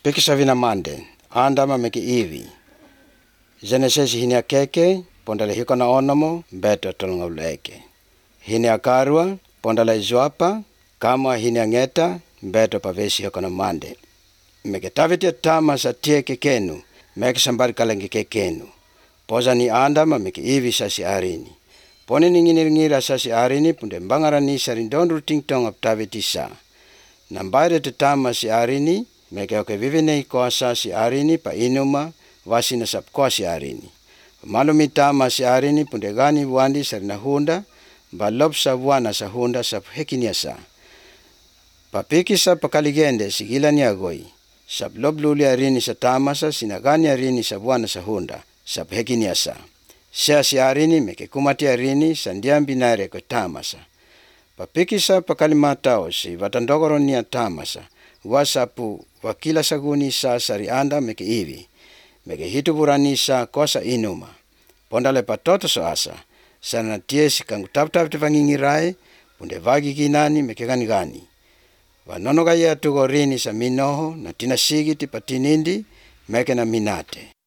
Pikisa vina mande, andama meki iwi. Genesesi hini akeke, pondale hiko na onomo, beto tolonga uleke. Hini akarua, pondale izuapa, kama hini angeta, beto pavesi hiko na mande. Meke tavitia tama sa tie kekenu, meke sambari kalengi kekenu. Poza ni andama meki iwi sasi arini. Pone ninginir sasi arini, punde mbangarani sarindonru tingtong tavitisa. Nambaire te tama si arini, meke oke vivine ikoasa si arini pa inuma, wasina sapkoa si arini. Malumi tama si arini punde gani wandi sarina hunda, balop sa wana sa hunda sap hekiniasa. Papikisa pakaligende sigila ni agoi, sap lobluli arini sa tamasa sinagani arini sa wana sa hunda, sap hekiniasa. Sea si arini meke kumati arini sandiambi nare ko tamasa. Papikisa pakalimatao si watandogoro niya tamasa, wasapu wakila saguni sa sari anda meke iwi, meke hituburani sa kosa inuma. Pondale patoto so asa, sana tiesi kangu tap vangingirai, punde vagi kinani meke gani. Wanono gaya tugorini sa minoho na tinasigi tipatinindi meke na minate.